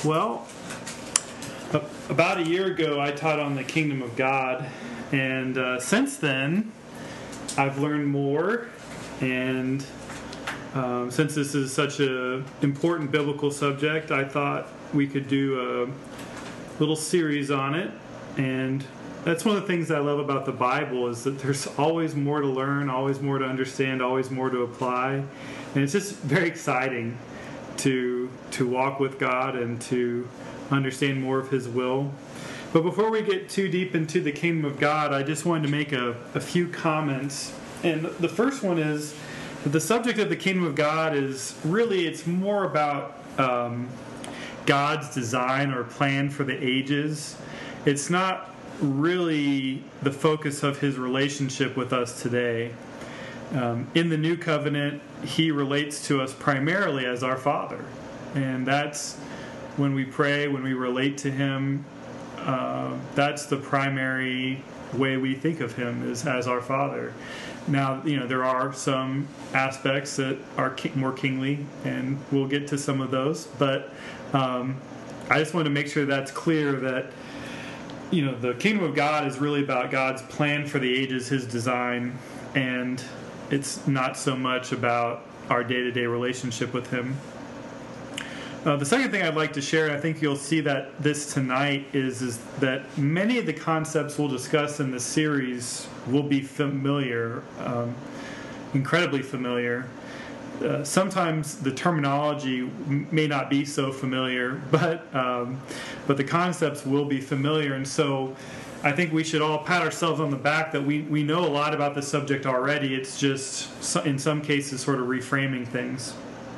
Well, about a year ago, I taught on the Kingdom of God, and since then, I've learned more, and since this is such an important biblical subject, I thought we could do a little series on it, and that's one of the things I love about the Bible is that there's always more to learn, always more to understand, always more to apply, and it's just very exciting to walk with God and to understand more of His will. But before we get too deep into the Kingdom of God, I just wanted to make a few comments. And the first one is that the subject of the Kingdom of God is really, it's more about God's design or plan for the ages. It's not really the focus of His relationship with us today. In the New Covenant, He relates to us primarily as our Father. And that's when we pray, when we relate to Him, that's the primary way we think of Him, is as our Father. Now, there are some aspects that are more kingly, and we'll get to some of those. But I just want to make sure that's clear that the Kingdom of God is really about God's plan for the ages, His design, and it's not so much about our day-to-day relationship with Him. The second thing I'd like to share, and I think you'll see that this tonight, is that many of the concepts we'll discuss in this series will be familiar, incredibly familiar. Sometimes the terminology may not be so familiar, but the concepts will be familiar, and so I think we should all pat ourselves on the back that we know a lot about the subject already. It's just, in some cases, sort of reframing things.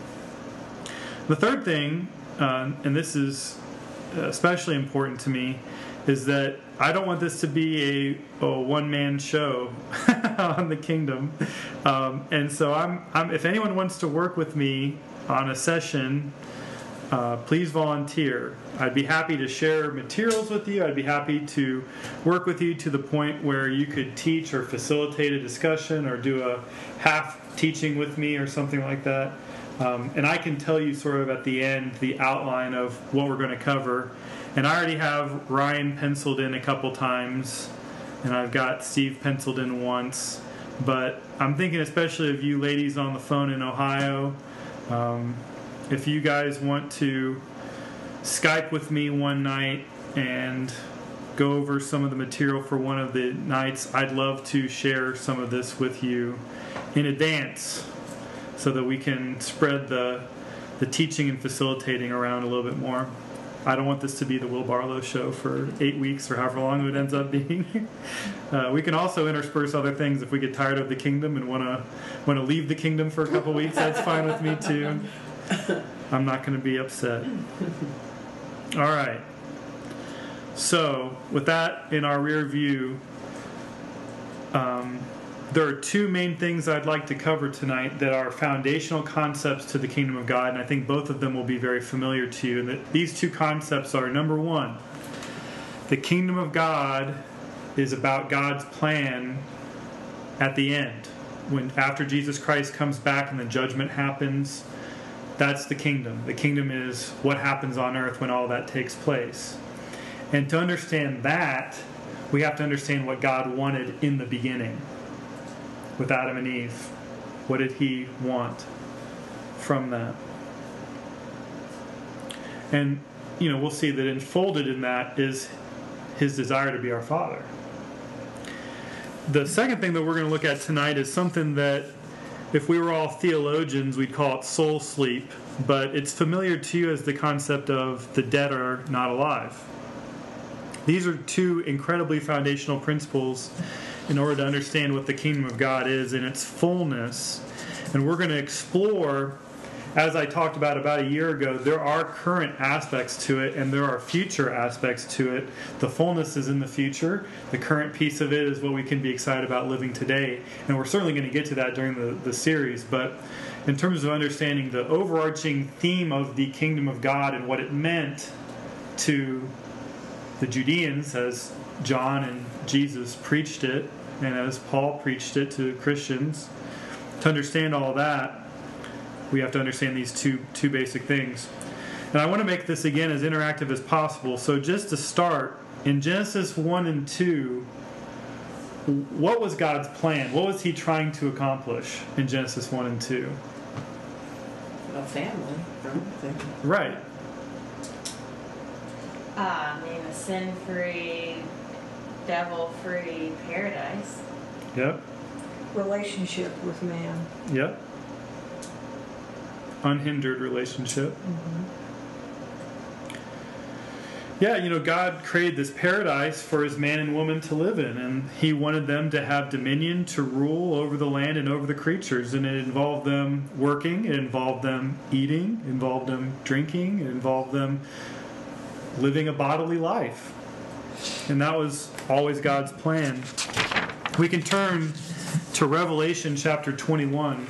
The third thing, and this is especially important to me, is that I don't want this to be a one-man show on the kingdom. And so I'm if anyone wants to work with me on a session, please volunteer. I'd be happy to share materials with you. I'd be happy to work with you to the point where you could teach or facilitate a discussion or do a half teaching with me or something like that. And I can tell you sort of at the end the outline of what we're going to cover. And I already have Ryan penciled in a couple times, and I've got Steve penciled in once. But I'm thinking especially of you ladies on the phone in Ohio. If you guys want to Skype with me one night and go over some of the material for one of the nights, I'd love to share some of this with you in advance so that we can spread the teaching and facilitating around a little bit more. I don't want this to be the Will Barlow show for 8 weeks or however long it ends up being. We can also intersperse other things if we get tired of the kingdom and want to leave the kingdom for a couple weeks. That's fine with me too. I'm not going to be upset. All right. So with that in our rear view, there are two main things I'd like to cover tonight that are foundational concepts to the Kingdom of God, and I think both of them will be very familiar to you. And that these two concepts are, number one, the Kingdom of God is about God's plan at the end. After Jesus Christ comes back and the judgment happens, that's the kingdom. The kingdom is what happens on earth when all that takes place. And to understand that, we have to understand what God wanted in the beginning. With Adam and Eve, what did He want from that? And, we'll see that enfolded in that is His desire to be our Father. The second thing that we're going to look at tonight is something that, if we were all theologians, we'd call it soul sleep, but it's familiar to you as the concept of the dead are not alive. These are two incredibly foundational principles in order to understand what the Kingdom of God is in its fullness. And we're going to explore, as I talked about a year ago, there are current aspects to it and there are future aspects to it. The fullness is in the future. The current piece of it is what we can be excited about living today. And we're certainly going to get to that during the series. But in terms of understanding the overarching theme of the Kingdom of God and what it meant to the Judeans as John and Jesus preached it, and as Paul preached it to Christians, to understand all that, we have to understand these two basic things. And I want to make this, again, as interactive as possible. So just to start, in Genesis 1 and 2, what was God's plan? What was he trying to accomplish in Genesis 1 and 2? A family, Right. I mean, a sin-free, devil-free paradise. Yep. Relationship with man. Yep. Unhindered relationship. Mm-hmm. Yeah, God created this paradise for his man and woman to live in, and he wanted them to have dominion, to rule over the land and over the creatures, and it involved them working, it involved them eating, it involved them drinking, it involved them living a bodily life. And that was always God's plan. We can turn to Revelation chapter 21.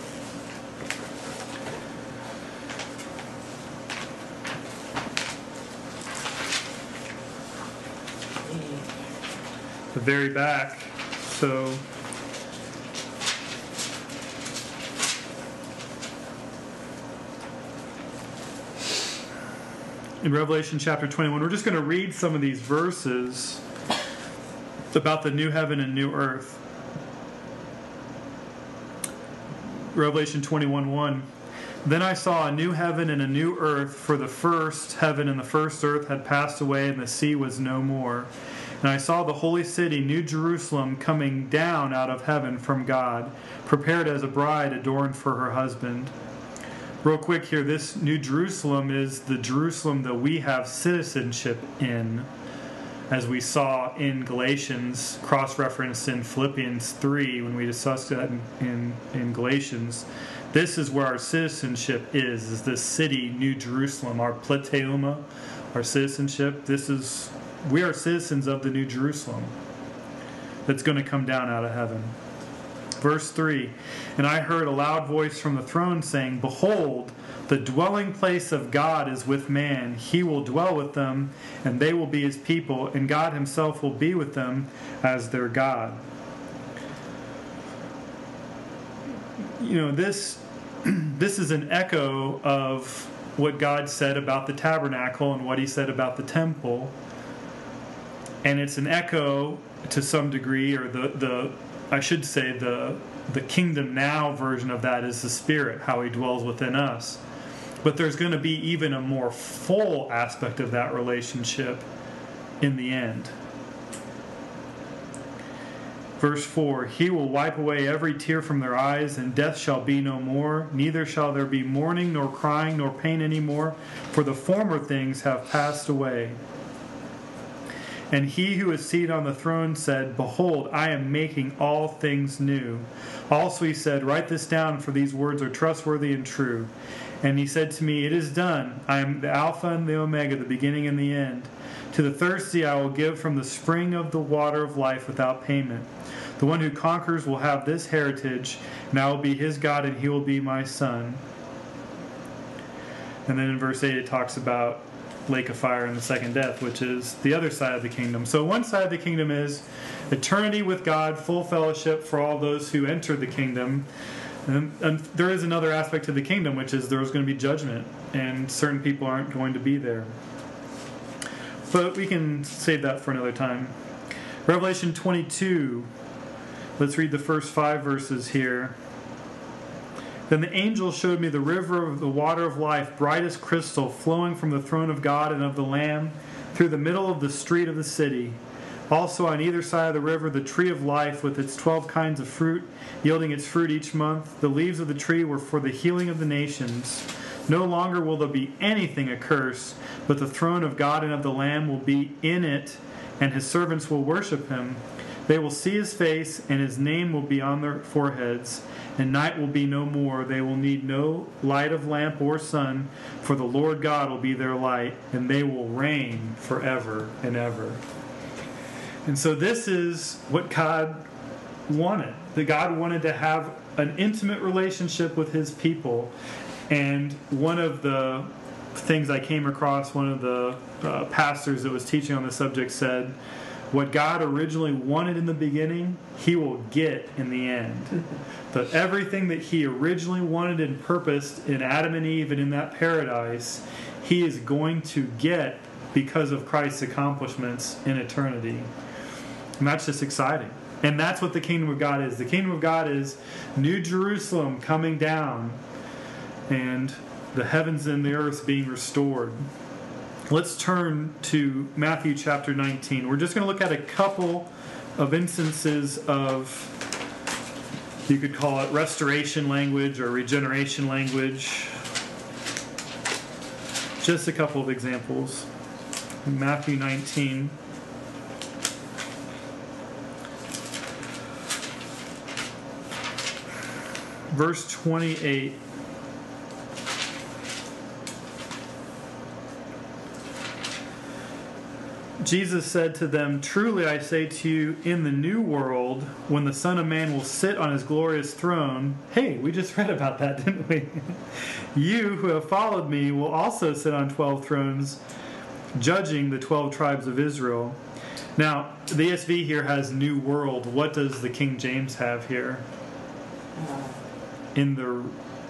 The very back. So in Revelation chapter 21, we're just going to read some of these verses about the new heaven and new earth. Revelation 21:1. Then I saw a new heaven and a new earth, for the first heaven and the first earth had passed away, and the sea was no more. And I saw the holy city, New Jerusalem, coming down out of heaven from God, prepared as a bride adorned for her husband. Real quick here, this New Jerusalem is the Jerusalem that we have citizenship in, as we saw in Galatians, cross-referenced in Philippians 3 when we discussed that in Galatians. This is where our citizenship is this city, New Jerusalem, our pleteuma, our citizenship. We are citizens of the New Jerusalem that's going to come down out of heaven. Verse 3, and I heard a loud voice from the throne saying, behold, the dwelling place of God is with man. He will dwell with them, and they will be his people, and God himself will be with them as their God. This is an echo of what God said about the tabernacle and what he said about the temple. And it's an echo to some degree, or the kingdom now version of that is the Spirit, how he dwells within us. But there's going to be even a more full aspect of that relationship in the end. Verse 4, he will wipe away every tear from their eyes, and death shall be no more. Neither shall there be mourning, nor crying, nor pain any more, for the former things have passed away. And he who is seated on the throne said, behold, I am making all things new. Also he said, write this down, for these words are trustworthy and true. And he said to me, it is done. I am the Alpha and the Omega, the beginning and the end. To the thirsty I will give from the spring of the water of life without payment. The one who conquers will have this heritage, and I will be his God, and he will be my son. And then in verse 8 it talks about lake of fire and the second death, which is the other side of the kingdom. So one side of the kingdom is eternity with God, full fellowship for all those who enter the kingdom. And there is another aspect to the kingdom, which is there's going to be judgment, and certain people aren't going to be there. But we can save that for another time. Revelation 22. Let's read the first 5 verses here. Then the angel showed me the river of the water of life, bright as crystal, flowing from the throne of God and of the Lamb through the middle of the street of the city. Also on either side of the river, the tree of life with its 12 kinds of fruit, yielding its fruit each month. The leaves of the tree were for the healing of the nations. No longer will there be anything accursed, but the throne of God and of the Lamb will be in it, and his servants will worship him. They will see his face, and his name will be on their foreheads. And night will be no more. They will need no light of lamp or sun, for the Lord God will be their light, and they will reign forever and ever. And so this is what God wanted. That God wanted to have an intimate relationship with his people. And one of the things I came across, one of the pastors that was teaching on the subject said, what God originally wanted in the beginning, he will get in the end. But everything that he originally wanted and purposed in Adam and Eve and in that paradise, he is going to get because of Christ's accomplishments in eternity. And that's just exciting. And that's what the kingdom of God is. The kingdom of God is New Jerusalem coming down and the heavens and the earth being restored. Let's turn to Matthew chapter 19. We're just going to look at a couple of instances of, you could call it restoration language or regeneration language. Just a couple of examples. Matthew 19. Verse 28. Jesus said to them, "Truly I say to you, in the new world, when the Son of Man will sit on his glorious throne," hey, we just read about that, didn't we? "You who have followed me will also sit on 12 thrones, judging the 12 tribes of Israel." Now, the ESV here has new world. What does the King James have here? In the...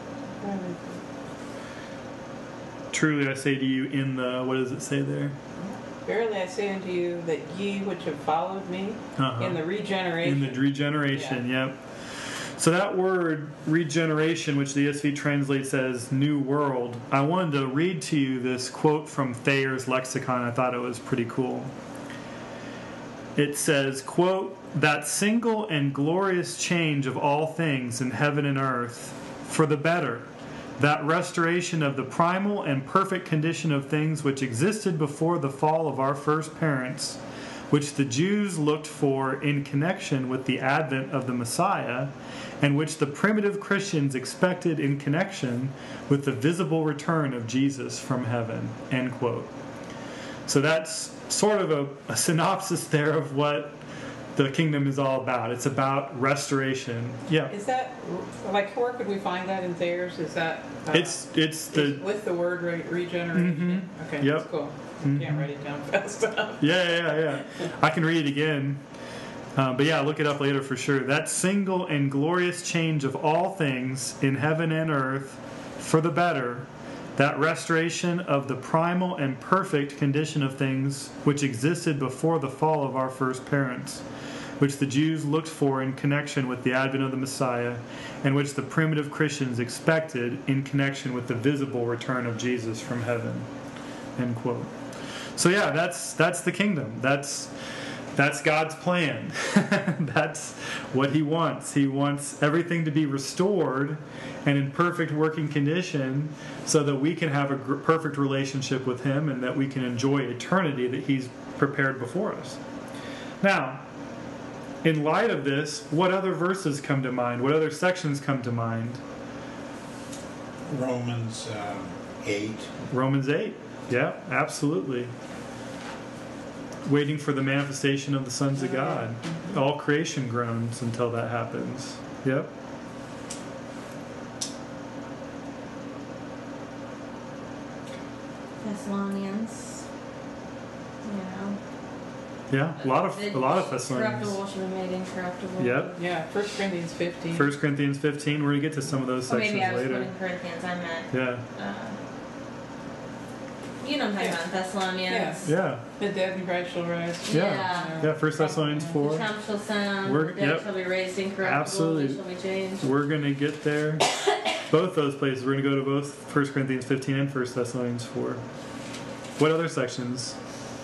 Truly I say to you, in the... What does it say there? Verily I say unto you that ye which have followed me in the regeneration. In the regeneration, yep. So that word regeneration, which the ESV translates as new world, I wanted to read to you this quote from Thayer's lexicon. I thought it was pretty cool. It says, quote, "That single and glorious change of all things in heaven and earth for the better, that restoration of the primal and perfect condition of things which existed before the fall of our first parents, which the Jews looked for in connection with the advent of the Messiah, and which the primitive Christians expected in connection with the visible return of Jesus from heaven." End quote. So that's sort of a synopsis there of what the kingdom is all about. It's about restoration. Yeah. Is that, like, where could we find that in Thayer's? Is that... It's the... with the word regeneration? Mm-hmm. Okay, Yep. that's cool. Mm-hmm. Can't write it down fast enough. Yeah. I can read it again. But yeah, look it up later for sure. That single and glorious change of all things in heaven and earth for the better, that restoration of the primal and perfect condition of things which existed before the fall of our first parents, which the Jews looked for in connection with the advent of the Messiah, and which the primitive Christians expected in connection with the visible return of Jesus from heaven. End quote. So yeah, that's the kingdom. That's God's plan. That's what He wants. He wants everything to be restored and in perfect working condition so that we can have a perfect relationship with Him and that we can enjoy eternity that He's prepared before us. Now, in light of this, what other verses come to mind? What other sections come to mind? Romans 8. Romans 8. Yeah, absolutely. Waiting for the manifestation of the sons of God. All creation groans until that happens. Yep. Thessalonians, Yeah, a lot of Thessalonians. Corruptible should be made incorruptible. Yep. Yeah, 1 Corinthians 15. 1 Corinthians 15. We're going to get to some of those Or sections maybe I was later. quoting Corinthians. I meant. Yeah. You know what I'm talking about, Thessalonians. Yeah. The dead in Christ shall rise. Yeah. Yeah, 1 Thessalonians The 4. trump shall sound, We're- the dead yep. shall be raised incorruptible, Absolutely. they shall be changed. We're going to get there. Both those places. We're going to go to both 1 Corinthians 15 and 1 Thessalonians 4. What other sections?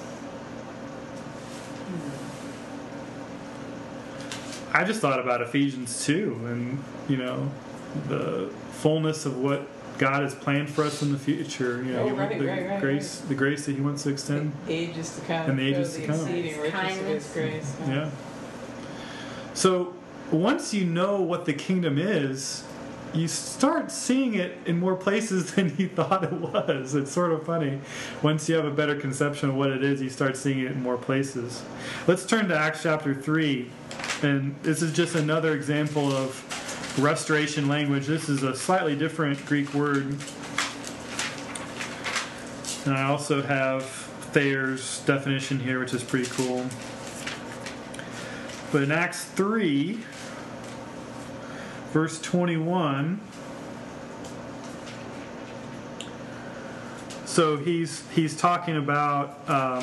I just thought about Ephesians 2 and, the fullness of what God has planned for us in the future. Right. The grace that He wants to extend. The ages to come. And the ages show to come. exceeding riches of His grace. Yeah. So once you know what the kingdom is, you start seeing it in more places than you thought it was. It's sort of funny. Once you have a better conception of what it is, you start seeing it in more places. Let's turn to Acts chapter 3. And this is just another example of restoration language. This is a slightly different Greek word. And I also have Thayer's definition here, which is pretty cool. But in Acts 3, verse 21, So he's talking about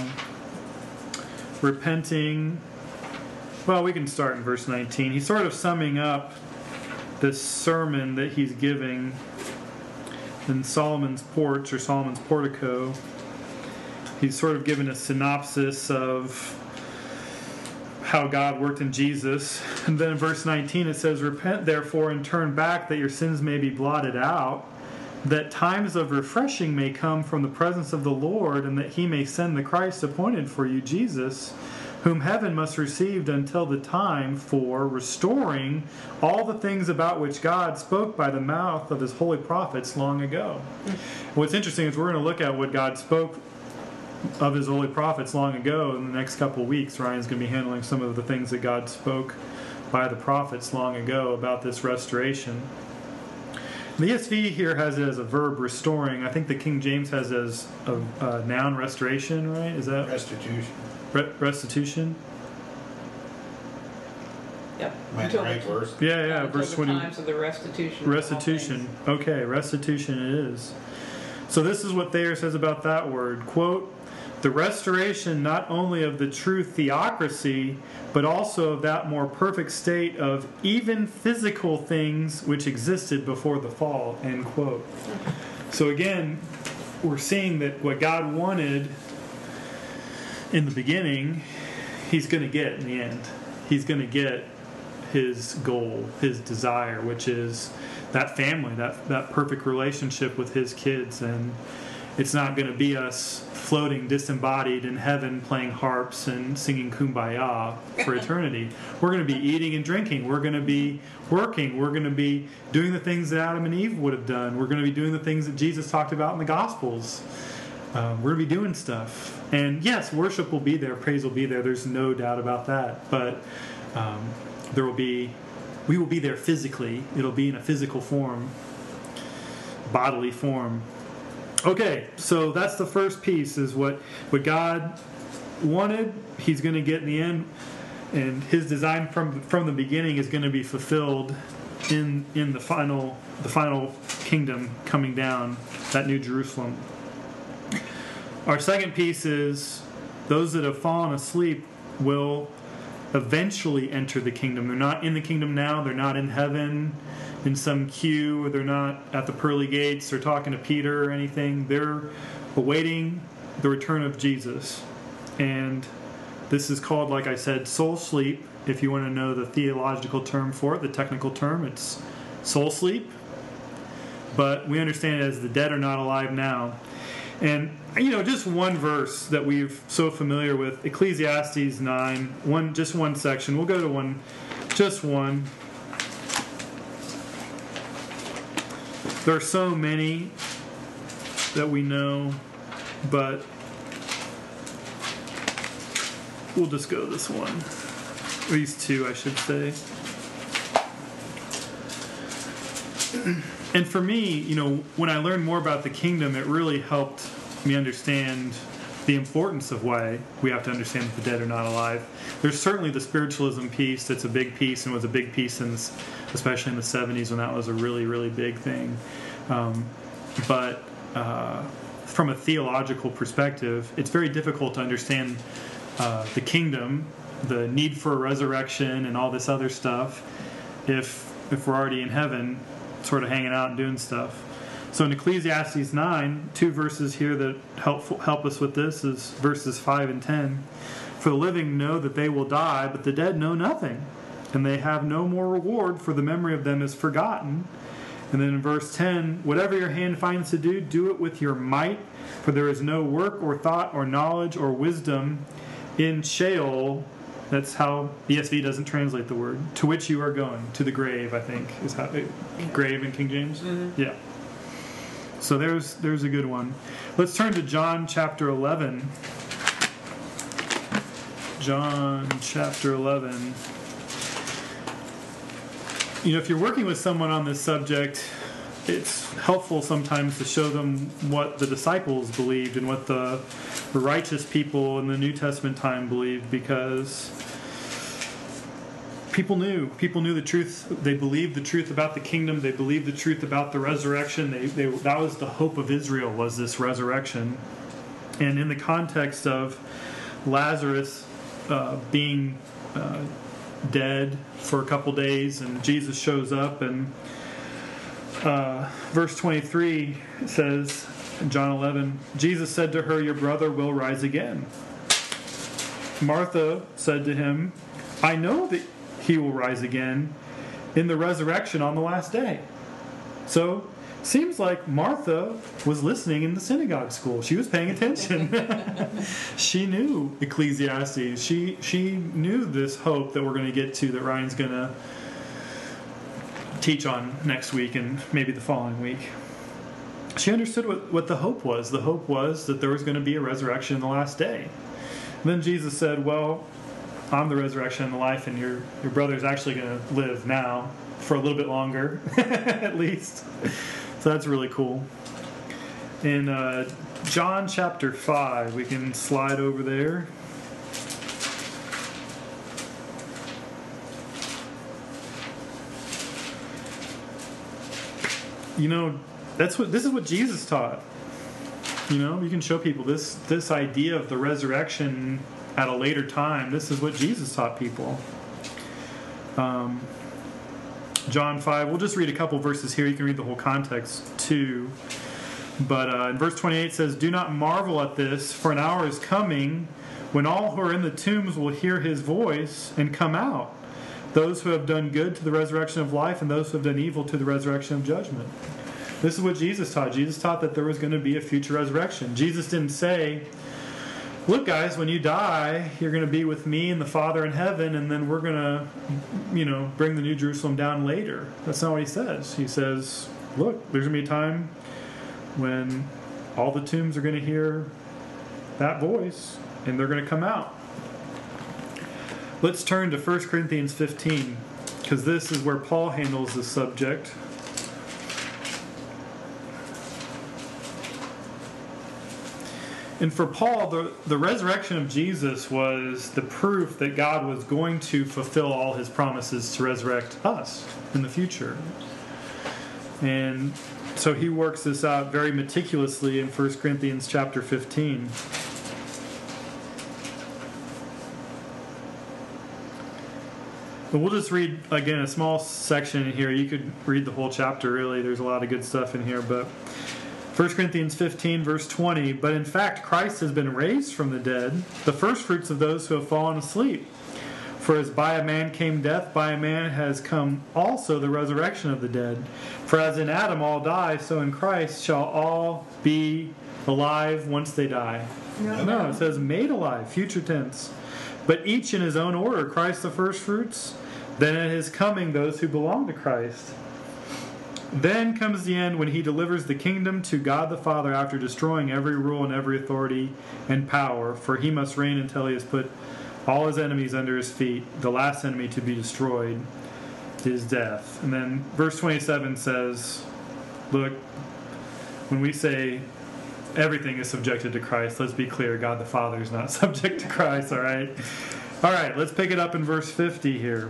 repenting. Well, we can start in verse 19. He's sort of summing up this sermon that he's giving in Solomon's porch or Solomon's portico. He's sort of given a synopsis of how God worked in Jesus. And then in verse 19 it says, "Repent therefore and turn back, that your sins may be blotted out, that times of refreshing may come from the presence of the Lord, and that he may send the Christ appointed for you, Jesus, whom heaven must receive until the time for restoring all the things about which God spoke by the mouth of his holy prophets long ago." What's interesting is we're going to look at what God spoke of his holy prophets long ago in the next couple of weeks. Ryan's going to be handling some of the things that God spoke by the prophets long ago about this restoration. The ESV here has it as a verb, restoring. I think the King James has it as a noun, restoration, right? Is that Restitution. Restitution? Yep. Might Until right the- verse. Yeah, until verse the 20. times of the restitution. of all Restitution. things. Okay, restitution it is. So this is what Thayer says about that word. Quote, "The restoration not only of the true theocracy, but also of that more perfect state of even physical things which existed before the fall." End quote. So again, we're seeing that what God wanted in the beginning, he's going to get in the end. He's going to get his goal, his desire, which is that family, that perfect relationship with his kids. And it's not going to be us floating disembodied in heaven playing harps and singing Kumbaya for eternity. We're going to be eating and drinking. We're going to be working. We're going to be doing the things that Adam and Eve would have done. We're going to be doing the things that Jesus talked about in the Gospels. We're going to be doing stuff. And yes, worship will be there. Praise will be there. There's no doubt about that. But we will be there physically. It'll be in a physical form, bodily form. Okay, so that's the first piece, is what God wanted, he's going to get in the end, and his design from the beginning is going to be fulfilled in the final kingdom coming down, that New Jerusalem. Our second piece is those that have fallen asleep will eventually enter the kingdom. They're not in the kingdom now. They're not in heaven in some queue. They're not at the pearly gates or talking to Peter or anything. They're awaiting the return of Jesus. And this is called, like I said, soul sleep. If you want to know the theological term for it, the technical term, it's soul sleep. But we understand it as the dead are not alive now. And, just one verse that we're so familiar with, Ecclesiastes 9, just one section. We'll go to just one. There are so many that we know, but we'll just go this one. These two, I should say. And for me, when I learned more about the kingdom, it really helped me understand the importance of why we have to understand that the dead are not alive. There's certainly the spiritualism piece that's a big piece, and was a big piece especially in the 70s when that was a really, really big thing. But from a theological perspective, it's very difficult to understand the kingdom, the need for a resurrection, and all this other stuff if we're already in heaven, sort of hanging out and doing stuff. So in Ecclesiastes 9, two verses here that help us with this is verses 5 and 10. "For the living know that they will die, but the dead know nothing, and they have no more reward, for the memory of them is forgotten." And then in verse 10, "Whatever your hand finds to do, do it with your might, for there is no work or thought or knowledge or wisdom in Sheol." That's how ESV doesn't translate the word. "To which you are going," to the grave, I think, is how grave in King James. Mm-hmm. Yeah. So there's a good one. Let's turn to John chapter 11. John chapter 11. If you're working with someone on this subject, it's helpful sometimes to show them what the disciples believed and what the righteous people in the New Testament time believed, because people knew the truth. They believed the truth about the kingdom. They believed the truth about the resurrection. That was the hope of Israel, was this resurrection. And in the context of Lazarus being dead for a couple days, and Jesus shows up, and verse 23 says in John 11, Jesus said to her, "Your brother will rise again." Martha said to him, "I know that he will rise again in the resurrection on the last day." So, seems like Martha was listening in the synagogue school. She was paying attention. She knew Ecclesiastes. She knew this hope that we're going to get to, that Ryan's going to teach on next week and maybe the following week. She understood what the hope was. The hope was that there was going to be a resurrection in the last day. And then Jesus said, "Well, I'm the resurrection and the life, and your brother's actually going to live now for a little bit longer, at least." So that's really cool. In John chapter 5, we can slide over there. You know, this is what Jesus taught. You know, you can show people this idea of the resurrection at a later time. This is what Jesus taught people. John 5, we'll just read a couple verses here. You can read the whole context too. But in verse 28 it says, "Do not marvel at this, for an hour is coming when all who are in the tombs will hear his voice and come out. Those who have done good to the resurrection of life, and those who have done evil to the resurrection of judgment." This is what Jesus taught. Jesus taught that there was going to be a future resurrection. Jesus didn't say, "Look, guys, when you die, you're going to be with me and the Father in heaven, and then we're going to, bring the New Jerusalem down later." That's not what he says. He says, "Look, there's going to be a time when all the tombs are going to hear that voice, and they're going to come out." Let's turn to 1 Corinthians 15, because this is where Paul handles this subject. And for Paul, the resurrection of Jesus was the proof that God was going to fulfill all his promises to resurrect us in the future. And so he works this out very meticulously in 1 Corinthians chapter 15. But we'll just read, again, a small section in here. You could read the whole chapter, really. There's a lot of good stuff in here. But 1 Corinthians 15, verse 20, "But in fact, Christ has been raised from the dead, the firstfruits of those who have fallen asleep. For as by a man came death, by a man has come also the resurrection of the dead. For as in Adam all die, so in Christ shall all be alive once they die." No, it says made alive, future tense. "But each in his own order, Christ the firstfruits, then at his coming those who belong to Christ. Then comes the end, when he delivers the kingdom to God the Father after destroying every rule and every authority and power, for he must reign until he has put all his enemies under his feet. The last enemy to be destroyed is death." And then verse 27 says, look, when we say everything is subjected to Christ, let's be clear, God the Father is not subject to Christ, all right? All right, let's pick it up in verse 50 here.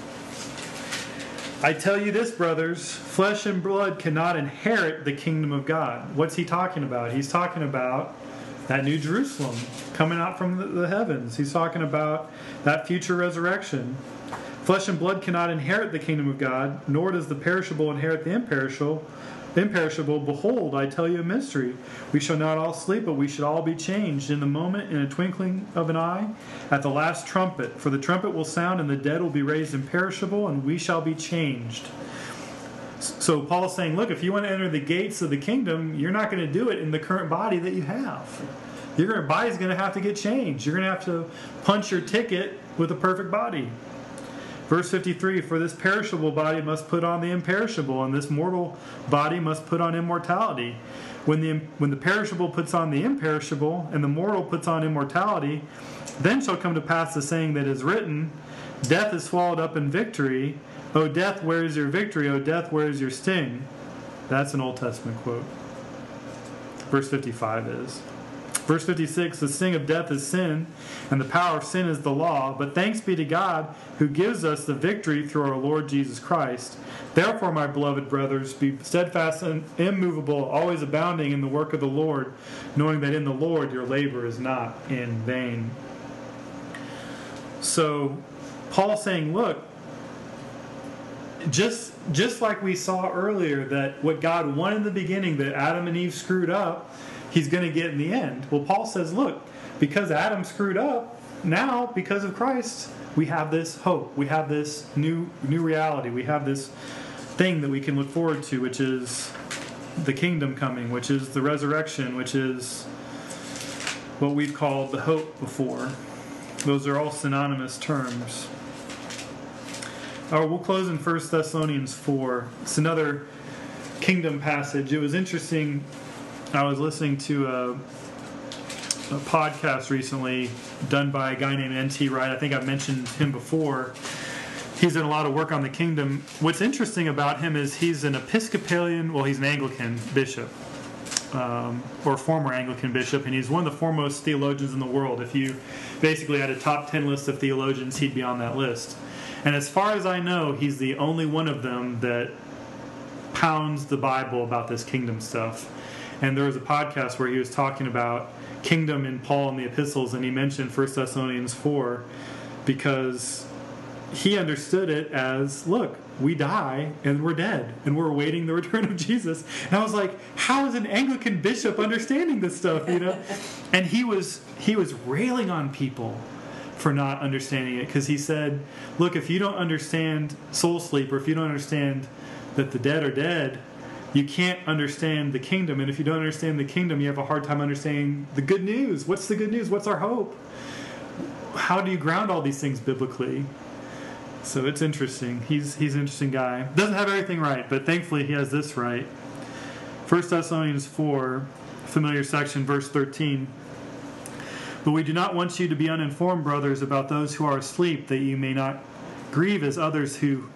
"I tell you this, brothers, flesh and blood cannot inherit the kingdom of God." What's he talking about? He's talking about that New Jerusalem coming out from the heavens. He's talking about that future resurrection. "Flesh and blood cannot inherit the kingdom of God, nor does the perishable inherit the imperishable. Behold, I tell you a mystery. We shall not all sleep, but we shall all be changed in the moment, in a twinkling of an eye, at the last trumpet. For the trumpet will sound, and the dead will be raised imperishable, and we shall be changed." So Paul's saying, look, if you want to enter the gates of the kingdom, you're not going to do it in the current body that you have. Your body's going to have to get changed. You're going to have to punch your ticket with a perfect body. Verse 53, "For this perishable body must put on the imperishable, and this mortal body must put on immortality. When the perishable puts on the imperishable, and the mortal puts on immortality, then shall come to pass the saying that is written, Death is swallowed up in victory. O death, where is your victory? O death, where is your sting?" That's an Old Testament quote. Verse 55 is. Verse 56, the sting of death is sin, and the power of sin is the law. But thanks be to God who gives us the victory through our Lord Jesus Christ. Therefore, my beloved brothers, be steadfast and immovable, always abounding in the work of the Lord, knowing that in the Lord your labor is not in vain. So, Paul's saying, look, just like we saw earlier that what God wanted in the beginning, that Adam and Eve screwed up, he's going to get in the end. Well, Paul says, look, because Adam screwed up, now, because of Christ, we have this hope. We have this new reality. We have this thing that we can look forward to, which is the kingdom coming, which is the resurrection, which is what we've called the hope before. Those are all synonymous terms. We'll close in 1 Thessalonians 4. It's another kingdom passage. It was interesting. I was listening to a podcast recently done by a guy named N.T. Wright. I think I've mentioned him before. He's done a lot of work on the kingdom. What's interesting about him is he's an Episcopalian, well, he's an Anglican bishop, or former Anglican bishop, and he's one of the foremost theologians in the world. If you basically had a top 10 list of theologians, he'd be on that list. And as far as I know, he's the only one of them that pounds the Bible about this kingdom stuff. And there was a podcast where he was talking about kingdom in Paul and the epistles, and he mentioned 1 Thessalonians 4 because he understood it as, look, we die and we're dead and we're awaiting the return of Jesus. And I was like, how is an Anglican bishop understanding this stuff, you know? And he was railing on people for not understanding it, because he said, look, if you don't understand soul sleep, or if you don't understand that the dead are dead, you can't understand the kingdom. And if you don't understand the kingdom, you have a hard time understanding the good news. What's the good news? What's our hope? How do you ground all these things biblically? So it's interesting. He's an interesting guy. Doesn't have everything right, but thankfully he has this right. 1 Thessalonians 4, familiar section, verse 13. But we do not want you to be uninformed, brothers, about those who are asleep, that you may not grieve as others do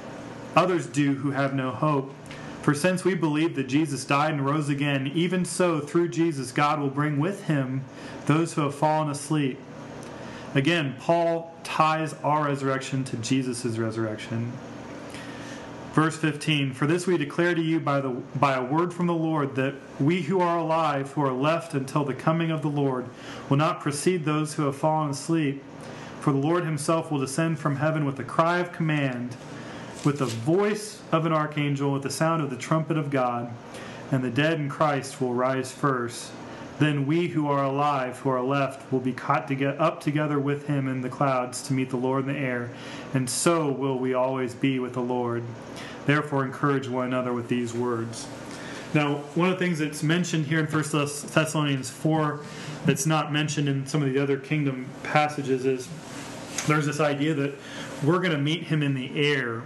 who have no hope. For since we believe that Jesus died and rose again, even so through Jesus God will bring with him those who have fallen asleep. Again, Paul ties our resurrection to Jesus' resurrection. Verse 15, for this we declare to you by a word from the Lord, that we who are alive, who are left until the coming of the Lord, will not precede those who have fallen asleep. For the Lord himself will descend from heaven with a cry of command, with the voice of an archangel, with the sound of the trumpet of God, and the dead in Christ will rise first. Then we who are alive, who are left, will be caught up together with him in the clouds to meet the Lord in the air, and so will we always be with the Lord. Therefore encourage one another with these words. Now, one of the things that's mentioned here in 1 Thessalonians 4 that's not mentioned in some of the other kingdom passages is there's this idea that we're going to meet him in the air.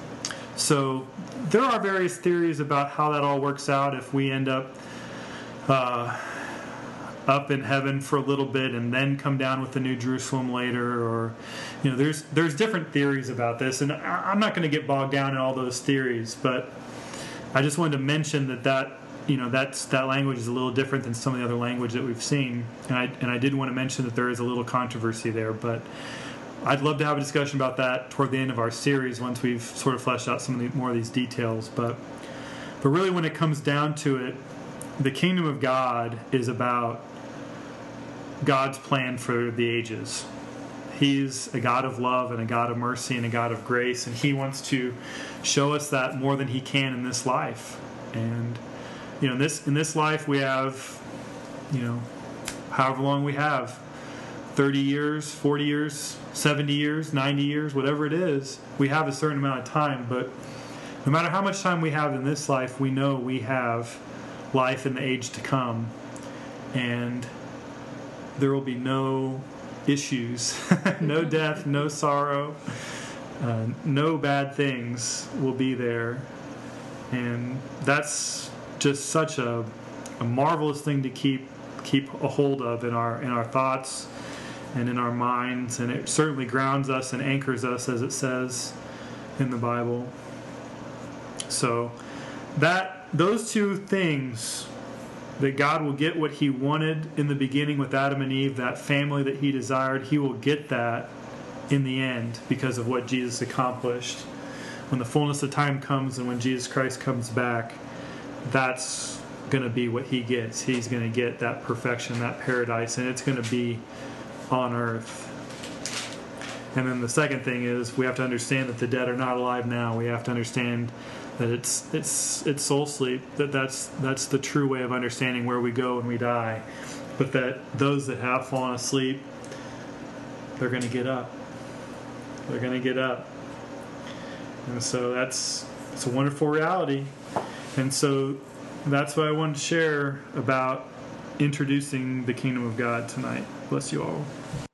So there are various theories about how that all works out, if we end up in heaven for a little bit and then come down with the New Jerusalem later, or there's different theories about this, and I'm not going to get bogged down in all those theories, but I just wanted to mention that language is a little different than some of the other language that we've seen, and I did want to mention that there is a little controversy there, but I'd love to have a discussion about that toward the end of our series once we've sort of fleshed out some of more of these details. But really, when it comes down to it, the kingdom of God is about God's plan for the ages. He's a God of love and a God of mercy and a God of grace, and he wants to show us that more than he can in this life. And in this life we have, however long we have, 30 years, 40 years, 70 years, 90 years, whatever it is, we have a certain amount of time. But no matter how much time we have in this life, we know we have life in the age to come, and there will be no issues, no death, no sorrow, no bad things will be there. And that's just such a marvelous thing to keep a hold of in our thoughts and in our minds, and it certainly grounds us and anchors us, as it says in the Bible. So those two things that God will get what he wanted in the beginning with Adam and Eve, that family that he desired. He will get that in the end because of what Jesus accomplished. When the fullness of time comes and when Jesus Christ comes back, that's going to be what he gets. He's going to get that perfection, that paradise, and it's going to be on earth. And then the second thing is we have to understand that the dead are not alive now. We have to understand that it's soul sleep, that's the true way of understanding where we go when we die. But that those that have fallen asleep, they're going to get up. They're going to get up. And so it's a wonderful reality. And so that's what I wanted to share about introducing the kingdom of God tonight. Bless you all.